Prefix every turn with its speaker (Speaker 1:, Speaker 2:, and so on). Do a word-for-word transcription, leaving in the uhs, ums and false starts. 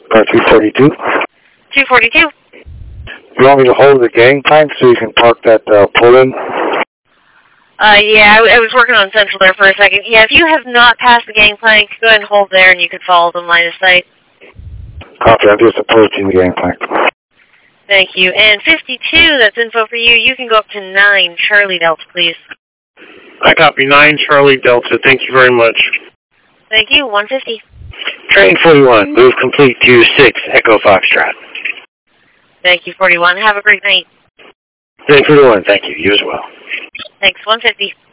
Speaker 1: Car two forty-two.
Speaker 2: two forty-two.
Speaker 1: You want me to hold the gangplank so you can park that uh, pull-in?
Speaker 2: Uh, yeah, I, I was working on Central there for a second. Yeah, if you have not passed the gangplank, go ahead and hold there and you can follow the line of sight.
Speaker 1: Copy, I'm just approaching the gangplank.
Speaker 2: Thank you. And fifty-two, that's info for you. You can go up to nine Charlie Delta, please.
Speaker 3: I copy nine Charlie Delta. Thank you very much.
Speaker 2: Thank you. one fifty.
Speaker 3: Train forty-one, move complete to six Echo Foxtrot.
Speaker 2: Thank you, forty-one. Have a great night.
Speaker 3: Train forty-one, thank you. You as well.
Speaker 2: Thanks. one fifty.